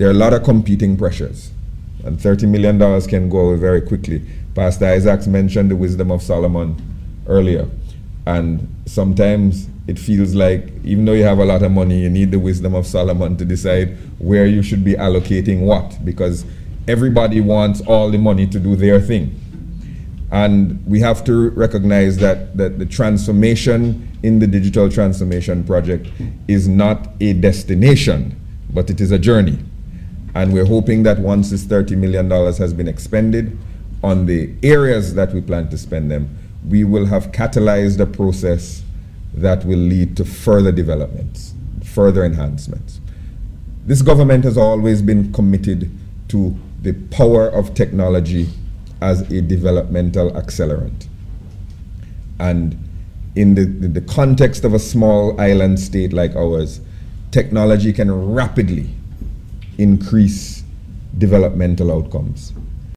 there are a lot of competing pressures, and $30 million can go away very quickly. Pastor Isaacs mentioned the wisdom of Solomon earlier, and sometimes it feels like even though you have a lot of money, you need the wisdom of Solomon to decide where you should be allocating what, because everybody wants all the money to do their thing. And we have to recognize that the transformation in the digital transformation project is not a destination, but it is a journey. And we're hoping that once this $30 million has been expended on the areas that we plan to spend them, we will have catalyzed a process that will lead to further developments, further enhancements. This government has always been committed to the power of technology as a developmental accelerant. And in the context of a small island state like ours, technology can rapidly increase developmental outcomes.